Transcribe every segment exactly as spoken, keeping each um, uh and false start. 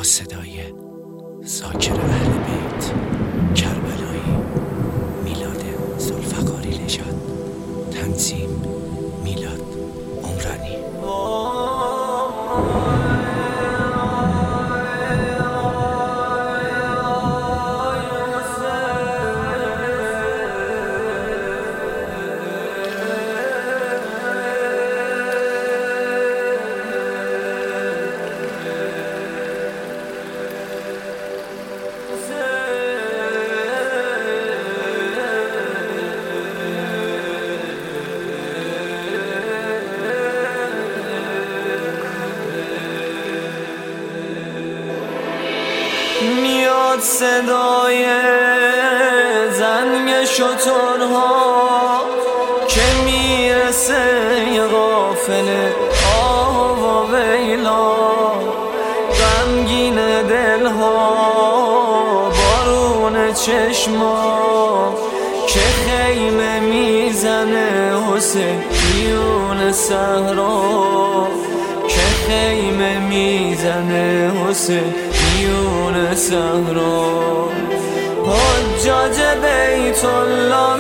با صدای ذاکر اهل بیت کربلایی، میلاد ذوالفقاری نژاد، تنظیم میلاد عمرانی. میاد صدای زنگ شترها که میرسه قافله آه و ویلا، غمگین دلها بارون چشما که خیمه میزنه حسینیون صحرا، که خیمه میزنه حسینیون صحرا. حجاج بیت الله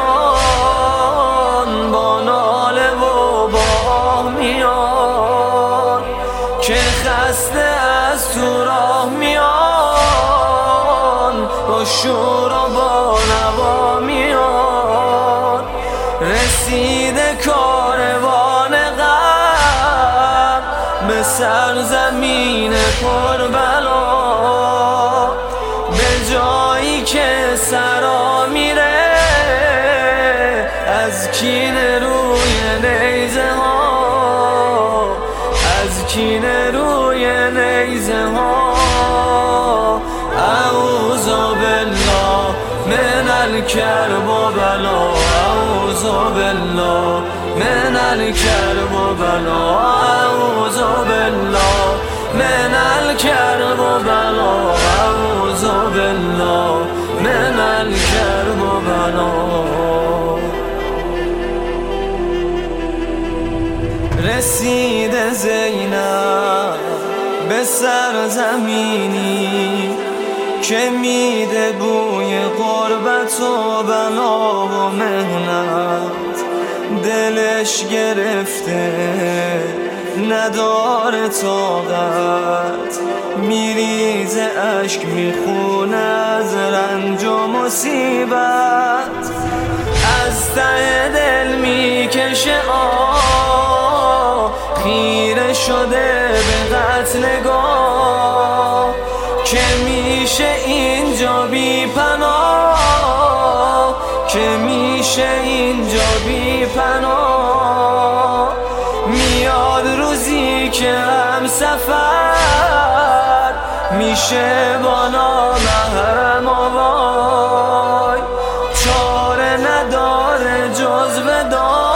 میان با ناله و با میان، که خسته از تو راه میان با شور و با نوا میان. رسیده کاروان غم به سرزمین کربلا، به جایی که سرا میره از کینه روی نیزه ها، از کینه روی نیزه ها. اعوذ بالله من الکرب و بلا، اعوذ بالله من الکرب و بلا، اعوذ بالله من الکرب و بلا، اعوذ بالله من الکرب و بلا. رسیده زینب به سرزمینی که میده بوی غربت و بلا و مهنت، دلش گرفته نداره طاقت، میریزه اشک میخونه از رنج و مصیبت، از ته دل میکشه آه، خیره شده به قتلگاه، که میشه اینجا بی پناه، که میشه اینجا بی پناه. میاد روزی که هم سفر میشه با نامحرم آوای، چاره نداره جز ودا،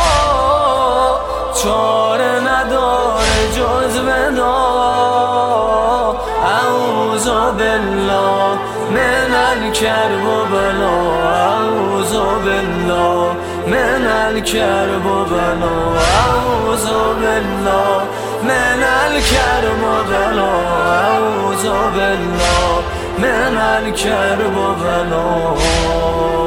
چاره نداره جز ودا. اعوذ بالله من الکرب و بلا، اعوذ بالله من الکرب و بلا، اعوذ بالله من الکرب و بلا، اعوذ بالله من الکرب و بلا.